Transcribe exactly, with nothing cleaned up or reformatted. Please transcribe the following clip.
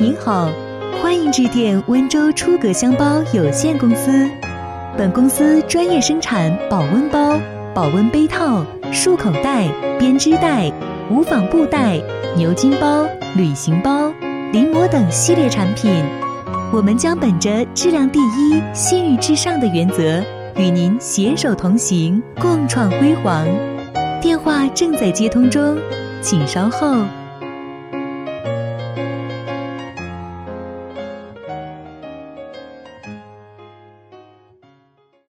您好，欢迎致电温州出格箱包有限公司。本公司专业生产保温包、保温杯套、束口袋、编织袋、无纺布袋、牛津包、旅行包、临摹等系列产品。我们将本着质量第一、信誉至上的原则，与您携手同行，共创辉煌。电话正在接通中，请稍后。